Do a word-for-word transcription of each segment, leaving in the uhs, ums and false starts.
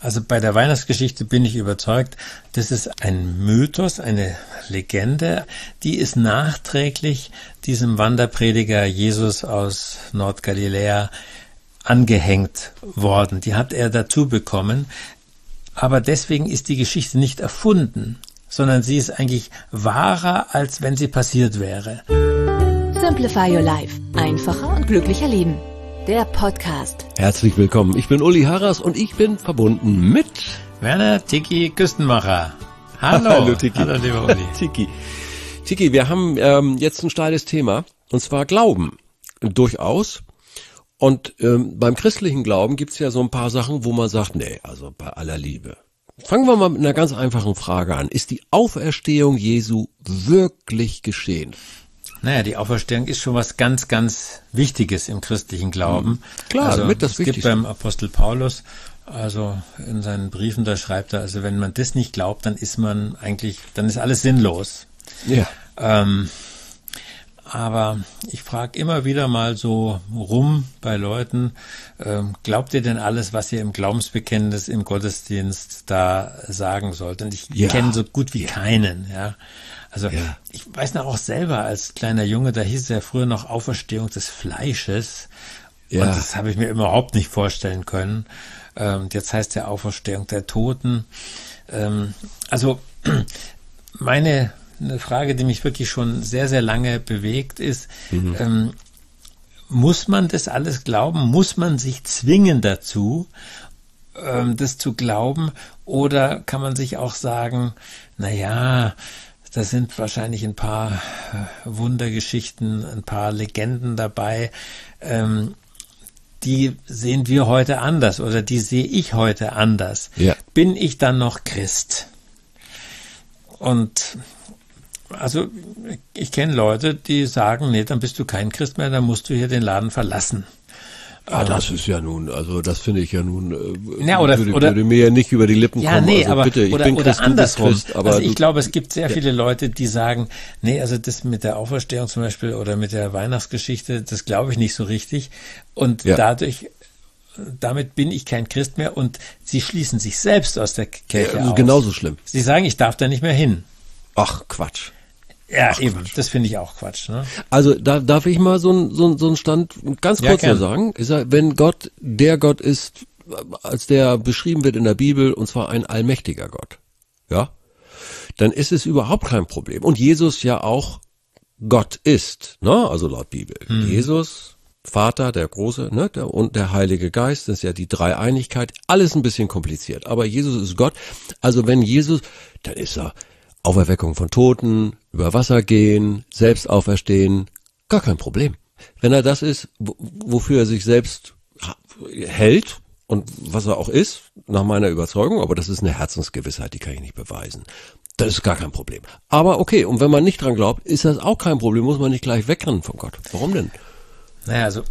Also bei der Weihnachtsgeschichte bin ich überzeugt, das ist ein Mythos, eine Legende, die ist nachträglich diesem Wanderprediger Jesus aus Nordgaliläa angehängt worden. Die hat er dazu bekommen. Aber deswegen ist die Geschichte nicht erfunden, sondern sie ist eigentlich wahrer, als wenn sie passiert wäre. Simplify Your Life. Einfacher und glücklicher leben. Der Podcast. Herzlich willkommen. Ich bin Uli Harras und ich bin verbunden mit Werner Tiki Küstenmacher. Hallo. Hallo Tiki. Hallo lieber Uli. Tiki. Tiki, wir haben ähm, jetzt ein steiles Thema und zwar Glauben. Durchaus. Und ähm, beim christlichen Glauben gibt's ja so ein paar Sachen, wo man sagt, nee, also bei aller Liebe. Fangen wir mal mit einer ganz einfachen Frage an. Ist die Auferstehung Jesu wirklich geschehen? Naja, die Auferstehung ist schon was ganz, ganz Wichtiges im christlichen Glauben. Klar, also, mit das es Wichtigste. gibt beim Apostel Paulus, also in seinen Briefen, da schreibt er, also wenn man das nicht glaubt, dann ist man eigentlich, dann ist alles sinnlos. Ja. Ähm, aber ich frage immer wieder mal so rum bei Leuten, ähm, glaubt ihr denn alles, was ihr im Glaubensbekenntnis im Gottesdienst da sagen sollt? Und ich Ja. kenne so gut wie keinen, ja. Also Ja. ich weiß noch auch selber als kleiner Junge, da hieß es ja früher noch Auferstehung des Fleisches. Ja. Und das habe ich mir überhaupt nicht vorstellen können. Ähm, jetzt heißt ja Auferstehung der Toten. Ähm, also meine eine Frage, die mich wirklich schon sehr, sehr lange bewegt, ist, mhm. ähm, muss man das alles glauben? Muss man sich zwingen dazu, ähm, das zu glauben? Oder kann man sich auch sagen, na ja, da sind wahrscheinlich ein paar äh, Wundergeschichten, ein paar Legenden dabei, ähm, die sehen wir heute anders oder die sehe ich heute anders. Ja. Bin ich dann noch Christ? Und also ich kenne Leute, die sagen, nee, dann bist du kein Christ mehr, dann musst du hier den Laden verlassen. Ah, das ist ja nun, also das finde ich ja nun, äh, ja, oder, würde, oder, würde mir ja nicht über die Lippen ja, kommen. nee, also aber, bitte, ich oder, bin oder Christ, andersrum. du bist Christ, aber also ich du, glaube, es gibt sehr ja. viele Leute, die sagen, nee, also das mit der Auferstehung zum Beispiel oder mit der Weihnachtsgeschichte, das glaube ich nicht so richtig. Und ja. dadurch, damit bin ich kein Christ mehr und sie schließen sich selbst aus der Kirche ja, aus. Genauso schlimm. Sie sagen, ich darf da nicht mehr hin. Ach, Quatsch. Ja, Ach, eben, Quatsch. das finde ich auch Quatsch. Ne? Also da darf ich mal so einen so, so einen Stand ganz Ja, kurz gern. nur sagen. Ich sag, wenn Gott der Gott ist, als der beschrieben wird in der Bibel, und zwar ein allmächtiger Gott, ja, dann ist es überhaupt kein Problem. Und Jesus ja auch Gott ist, ne? Also laut Bibel. Mhm. Jesus, Vater, der Große, ne? Der, und der Heilige Geist, das ist ja die Dreieinigkeit. Alles ein bisschen kompliziert. Aber Jesus ist Gott. Also wenn Jesus, dann ist er Auferweckung von Toten, über Wasser gehen, selbst auferstehen, gar kein Problem. Wenn er das ist, wofür er sich selbst hält und was er auch ist, nach meiner Überzeugung, aber das ist eine Herzensgewissheit, die kann ich nicht beweisen. Das ist gar kein Problem. Aber okay, und wenn man nicht dran glaubt, ist das auch kein Problem, muss man nicht gleich wegrennen von Gott. Warum denn? Naja, also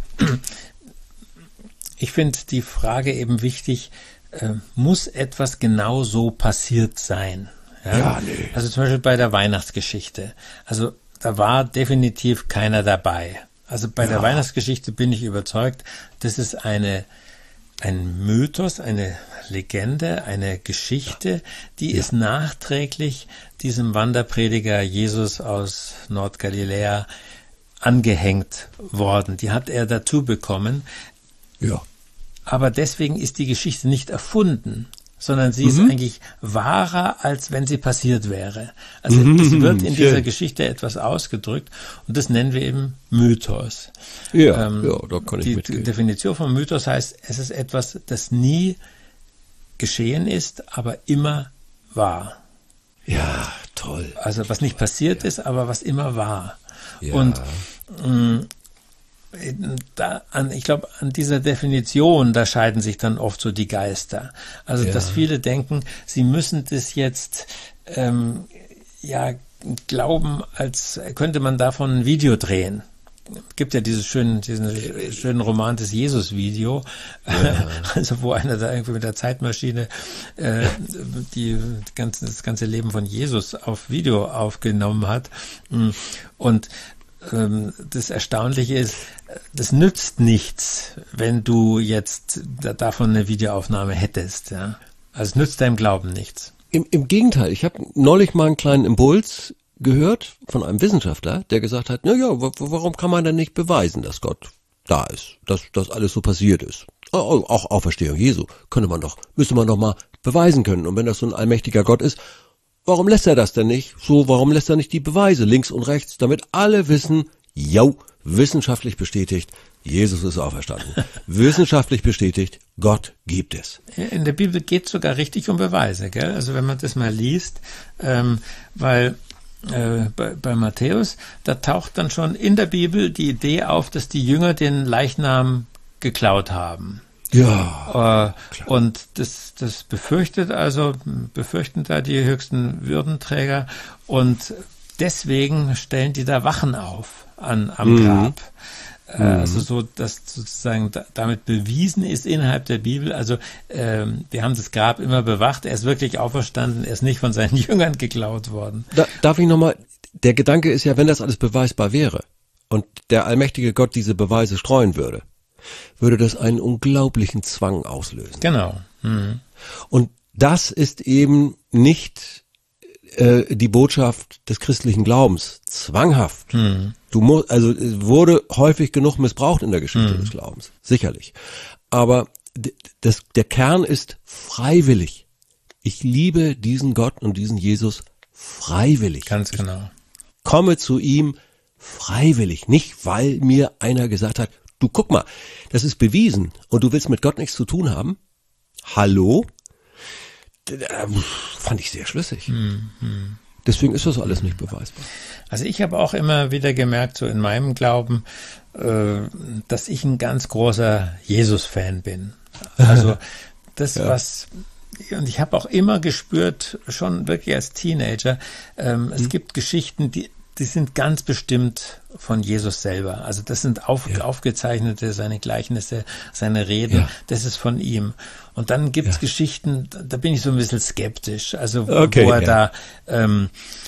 ich finde die Frage eben wichtig, äh, muss etwas genau so passiert sein? Ja, ja, nee. Also zum Beispiel bei der Weihnachtsgeschichte. Also da war definitiv keiner dabei. Also bei ja. der Weihnachtsgeschichte bin ich überzeugt, das ist eine ein Mythos, eine Legende, eine Geschichte, die ja. ist nachträglich diesem Wanderprediger Jesus aus Nordgaliläa angehängt worden. Die hat er dazu bekommen. Ja. Aber deswegen ist die Geschichte nicht erfunden, sondern sie mhm. ist eigentlich wahrer, als wenn sie passiert wäre. Also mhm. es wird in dieser Geschichte etwas ausgedrückt und das nennen wir eben Mythos. Ja, ähm, ja, da kann ich die mitgehen. Die Definition von Mythos heißt, es ist etwas, das nie geschehen ist, aber immer war. Ja, toll. Also was nicht passiert ja. ist, aber was immer war. Ja. Und mh, Da an, ich glaube, an dieser Definition, da scheiden sich dann oft so die Geister. Also, ja. dass viele denken, sie müssen das jetzt ähm, ja glauben, als könnte man davon ein Video drehen. Es gibt ja dieses schönen, diesen schönen Roman, das Jesus-Video, ja. also wo einer da irgendwie mit der Zeitmaschine äh, die ganze, das ganze Leben von Jesus auf Video aufgenommen hat. Und das Erstaunliche ist, das nützt nichts, wenn du jetzt davon eine Videoaufnahme hättest. Ja, Also es nützt deinem Glauben nichts. Im, im Gegenteil, ich habe neulich mal einen kleinen Impuls gehört von einem Wissenschaftler, der gesagt hat, na ja, warum kann man denn nicht beweisen, dass Gott da ist, dass das alles so passiert ist? Auch Auferstehung Jesu könnte man doch, müsste man doch mal beweisen können. Und wenn das so ein allmächtiger Gott ist, warum lässt er das denn nicht? So, warum lässt er nicht die Beweise links und rechts, damit alle wissen, jo, wissenschaftlich bestätigt, Jesus ist auferstanden. Wissenschaftlich bestätigt, Gott gibt es. In der Bibel geht es sogar richtig um Beweise, gell? Also wenn man das mal liest, ähm, weil äh, bei, bei Matthäus, da taucht dann schon in der Bibel die Idee auf, dass die Jünger den Leichnam geklaut haben. Ja. Äh, und das, das befürchtet also, befürchten da die höchsten Würdenträger und deswegen stellen die da Wachen auf an, am mhm. Grab. Äh, mhm. Also so, dass sozusagen da, damit bewiesen ist innerhalb der Bibel, also ähm, wir haben das Grab immer bewacht, er ist wirklich auferstanden, er ist nicht von seinen Jüngern geklaut worden. Da, darf ich nochmal, der Gedanke ist ja, wenn das alles beweisbar wäre und der allmächtige Gott diese Beweise streuen würde, würde das einen unglaublichen Zwang auslösen. Genau. Mhm. Und das ist eben nicht äh, die Botschaft des christlichen Glaubens. Zwanghaft. Mhm. Du musst, also es wurde häufig genug missbraucht in der Geschichte mhm. des Glaubens. Sicherlich. Aber d- das, der Kern ist freiwillig. Ich liebe diesen Gott und diesen Jesus freiwillig. Ganz genau. Ich komme zu ihm freiwillig. Nicht, weil mir einer gesagt hat, du guck mal, das ist bewiesen und du willst mit Gott nichts zu tun haben? Hallo? Fand ich sehr schlüssig. Hm, hm. Deswegen ist das alles nicht beweisbar. Also ich habe auch immer wieder gemerkt, so in meinem Glauben, äh, dass ich ein ganz großer Jesus-Fan bin. Also das, ja. was... Und ich habe auch immer gespürt, schon wirklich als Teenager, ähm, hm. es gibt Geschichten, die Die sind ganz bestimmt von Jesus selber. Also das sind auf, ja. aufgezeichnete, seine Gleichnisse, seine Reden, ja. das ist von ihm. Und dann gibt's ja. Geschichten, da bin ich so ein bisschen skeptisch. Also okay, wo er ja. da ähm,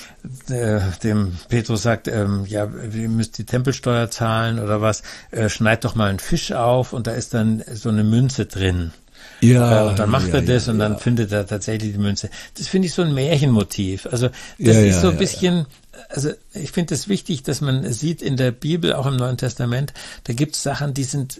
äh, dem Petrus sagt, ähm, ja, ihr müsst die Tempelsteuer zahlen oder was, äh, schneid doch mal einen Fisch auf und da ist dann so eine Münze drin. Ja, äh, und dann macht ja, er das ja, und dann ja. findet er tatsächlich die Münze. Das finde ich so ein Märchenmotiv. Also das ja, ist ja, so ein ja, bisschen, ja. also ich finde es wichtig, dass man sieht in der Bibel, auch im Neuen Testament, da gibt es Sachen, die sind,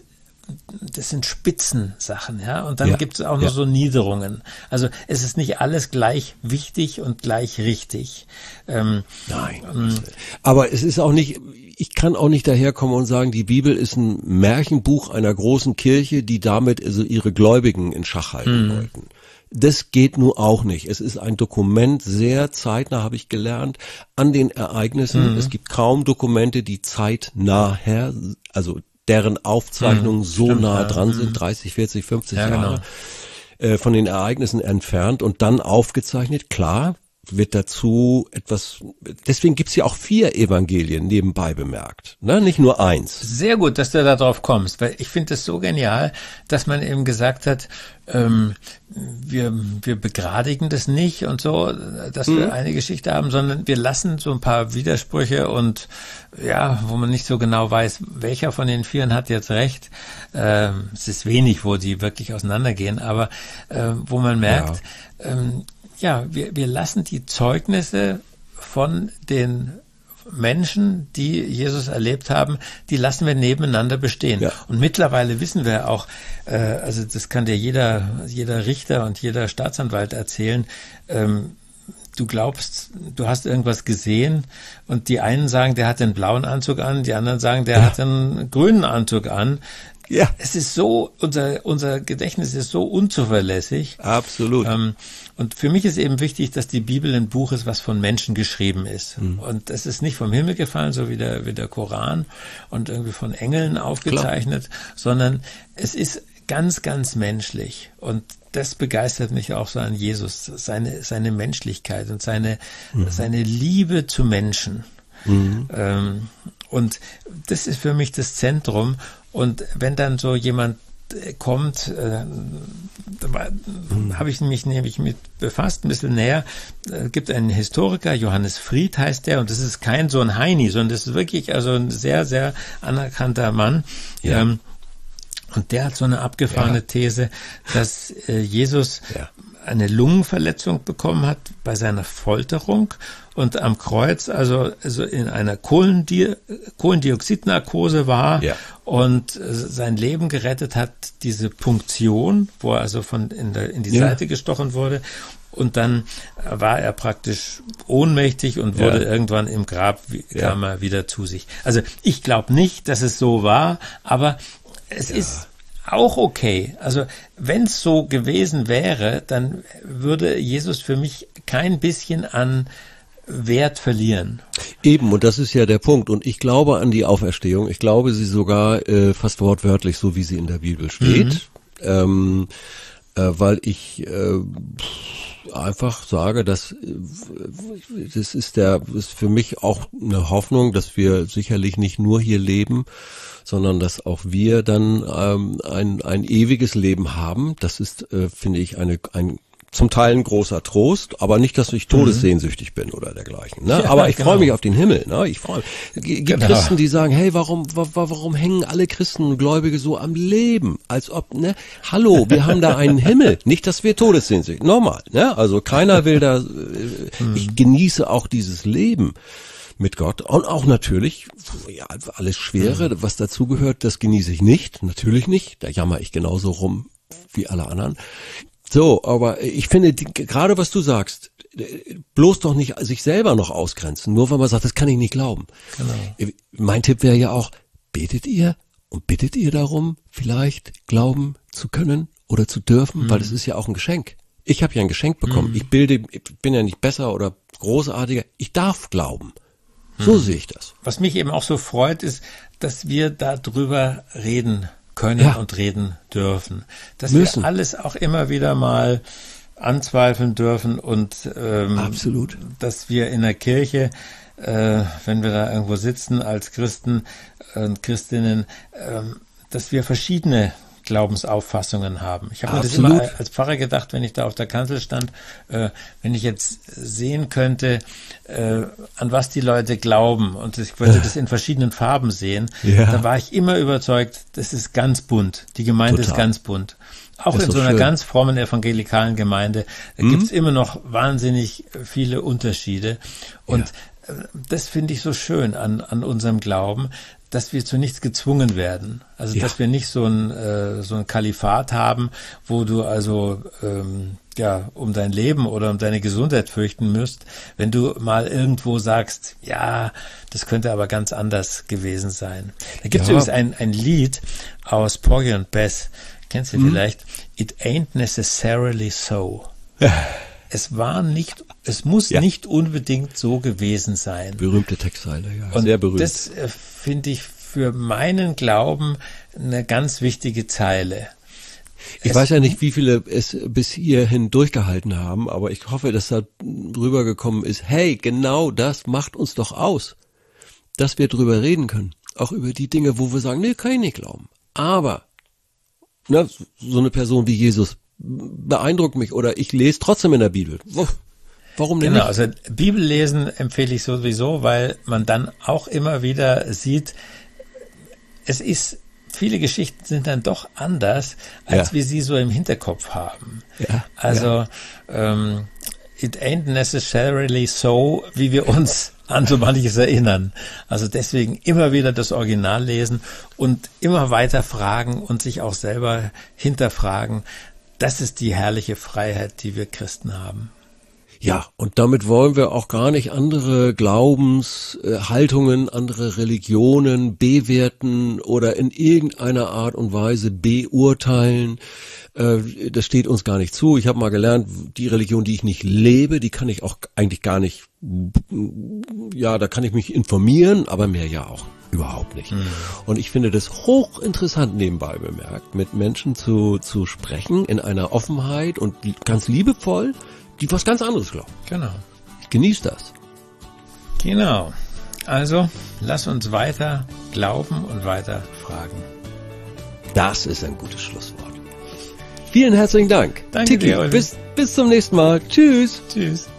das sind Spitzensachen, ja, und dann ja, gibt es auch noch ja. so Niederungen. Also es ist nicht alles gleich wichtig und gleich richtig. Ähm, Nein. Ähm, aber es ist auch nicht, ich kann auch nicht daherkommen und sagen, die Bibel ist ein Märchenbuch einer großen Kirche, die damit also ihre Gläubigen in Schach halten hm. wollten. Das geht nur auch nicht. Es ist ein Dokument, sehr zeitnah, habe ich gelernt, an den Ereignissen. Mhm. Es gibt kaum Dokumente, die zeitnah her, also deren Aufzeichnungen mhm. so Stimmt, nah ja. dran sind, dreißig, vierzig, fünfzig ja, Jahre, genau. äh, von den Ereignissen entfernt und dann aufgezeichnet. Klar, wird dazu etwas, deswegen gibt's ja auch vier Evangelien nebenbei bemerkt, ne? Nicht nur eins. Sehr gut, dass du da drauf kommst, weil ich finde es so genial, dass man eben gesagt hat, ähm, wir, wir begradigen das nicht und so, dass wir mhm. eine Geschichte haben, sondern wir lassen so ein paar Widersprüche und ja, wo man nicht so genau weiß, welcher von den Vieren hat jetzt recht. Ähm, es ist wenig, wo die wirklich auseinandergehen, aber äh, wo man merkt, ja, ähm, ja wir, wir lassen die Zeugnisse von den Menschen, die Jesus erlebt haben, die lassen wir nebeneinander bestehen. Ja. Und mittlerweile wissen wir auch, äh, also das kann dir jeder, jeder Richter und jeder Staatsanwalt erzählen, ähm, du glaubst, du hast irgendwas gesehen und die einen sagen, der hat den blauen Anzug an, die anderen sagen, der ja. hat einen grünen Anzug an. Ja. Es ist so, unser, unser Gedächtnis ist so unzuverlässig. Absolut. Ähm, und für mich ist eben wichtig, dass die Bibel ein Buch ist, was von Menschen geschrieben ist. Mhm. Und es ist nicht vom Himmel gefallen, so wie der, wie der Koran und irgendwie von Engeln aufgezeichnet, Klar. sondern es ist ganz, ganz menschlich. Und das begeistert mich auch so an Jesus, seine, seine Menschlichkeit und seine, mhm. seine Liebe zu Menschen. Mhm. Ähm, und das ist für mich das Zentrum. Und wenn dann so jemand kommt, äh, da mhm. habe ich mich nämlich mit befasst, ein bisschen näher. Es gibt einen Historiker, Johannes Fried heißt der, und das ist kein so ein Heini, sondern das ist wirklich also ein sehr, sehr anerkannter Mann. Ja. Ähm, und der hat so eine abgefahrene ja. These, dass äh, Jesus ja. eine Lungenverletzung bekommen hat bei seiner Folterung und am Kreuz also, also in einer Kohlendioxid- Kohlendioxidnarkose war ja. und sein Leben gerettet hat, diese Punktion, wo er also von in, der, in die ja. Seite gestochen wurde. Und dann war er praktisch ohnmächtig und wurde ja. irgendwann im Grab, kam ja. er wieder zu sich. Also ich glaube nicht, dass es so war, aber es ja. ist auch okay. Also wenn es so gewesen wäre, dann würde Jesus für mich kein bisschen an Wert verlieren. Eben, und das ist ja der Punkt. Und ich glaube an die Auferstehung. Ich glaube sie sogar äh, fast wortwörtlich, so wie sie in der Bibel steht. Mhm. Ähm, äh, weil ich äh, einfach sage, dass das ist der ist für mich auch eine Hoffnung, dass wir sicherlich nicht nur hier leben, sondern dass auch wir dann ähm, ein ein ewiges Leben haben. Das ist, äh, finde ich, eine ein zum Teil ein großer Trost, aber nicht, dass ich todessehnsüchtig bin oder dergleichen. Ne? Ja, aber ich genau. freue mich auf den Himmel. Ne? Ich freue mich. Gibt genau. Christen, die sagen, hey, warum, wa, warum hängen alle Christen und Gläubige so am Leben? Als ob, ne? Hallo, wir haben da einen Himmel. Nicht, dass wir todessehnsüchtig. Normal. Ne? Also keiner will da. Äh, ich genieße auch dieses Leben mit Gott und auch natürlich, ja, alles Schwere, was dazugehört, das genieße ich nicht. Natürlich nicht. Da jammer ich genauso rum wie alle anderen. So, aber ich finde, die, gerade was du sagst, bloß doch nicht sich selber noch ausgrenzen, nur weil man sagt, das kann ich nicht glauben. Genau. Mein Tipp wäre ja auch, betet ihr und bittet ihr darum, vielleicht glauben zu können oder zu dürfen, mhm. weil das ist ja auch ein Geschenk. Ich habe ja ein Geschenk bekommen. Mhm. Ich bilde, ich bin ja nicht besser oder großartiger, ich darf glauben. So mhm. sehe ich das. Was mich eben auch so freut, ist, dass wir darüber reden können ja. und reden dürfen. Dass Müssen. wir alles auch immer wieder mal anzweifeln dürfen und ähm, Absolut. dass wir in der Kirche, äh, wenn wir da irgendwo sitzen als Christen und Christinnen, äh, dass wir verschiedene Glaubensauffassungen haben. Ich habe mir das immer als Pfarrer gedacht, wenn ich da auf der Kanzel stand, äh, wenn ich jetzt sehen könnte, äh, an was die Leute glauben und ich würde das in verschiedenen Farben sehen, ja. da war ich immer überzeugt, das ist ganz bunt. Die Gemeinde Total. ist ganz bunt. Auch in so einer schön. ganz frommen evangelikalen Gemeinde mhm. gibt es immer noch wahnsinnig viele Unterschiede. Und ja. das finde ich so schön an, an unserem Glauben, dass wir zu nichts gezwungen werden. Also ja. dass wir nicht so ein äh, so ein Kalifat haben, wo du also ähm, ja um dein Leben oder um deine Gesundheit fürchten müsst, wenn du mal irgendwo sagst, ja, das könnte aber ganz anders gewesen sein. Da gibt es ja. übrigens ein ein Lied aus Porgy und Bess, kennst du hm. vielleicht? It ain't necessarily so. Es war nicht, es muss ja. nicht unbedingt so gewesen sein. Berühmte Textzeile, ja. Und sehr berühmt. Das äh, finde ich für meinen Glauben eine ganz wichtige Zeile. Ich es, weiß ja nicht, wie viele es bis hierhin durchgehalten haben, aber ich hoffe, dass da rübergekommen ist, hey, genau das macht uns doch aus, dass wir drüber reden können. Auch über die Dinge, wo wir sagen, nee, kann ich nicht glauben. Aber, ne, so eine Person wie Jesus beeindruckt mich oder ich lese trotzdem in der Bibel. Warum denn genau, nicht? Also Bibellesen empfehle ich sowieso, weil man dann auch immer wieder sieht, es ist, viele Geschichten sind dann doch anders, als ja. wir sie so im Hinterkopf haben. Ja, also ja. Ähm, it ain't necessarily so, wie wir uns an so manches erinnern. Also deswegen immer wieder das Original lesen und immer weiter fragen und sich auch selber hinterfragen. Das ist die herrliche Freiheit, die wir Christen haben. Ja, und damit wollen wir auch gar nicht andere Glaubenshaltungen, andere Religionen bewerten oder in irgendeiner Art und Weise beurteilen. Das steht uns gar nicht zu. Ich habe mal gelernt, die Religion, die ich nicht lebe, die kann ich auch eigentlich gar nicht, ja, da kann ich mich informieren, aber mehr ja auch überhaupt nicht. Mhm. Und ich finde das hochinteressant nebenbei bemerkt, mit Menschen zu, zu sprechen in einer Offenheit und ganz liebevoll, die was ganz anderes glauben. Genau. Ich genieße das. Genau. Also, lass uns weiter glauben und weiter fragen. Das ist ein gutes Schlusswort. Vielen herzlichen Dank. Danke Tiki, dir, bis, bis zum nächsten Mal. Tschüss. Tschüss.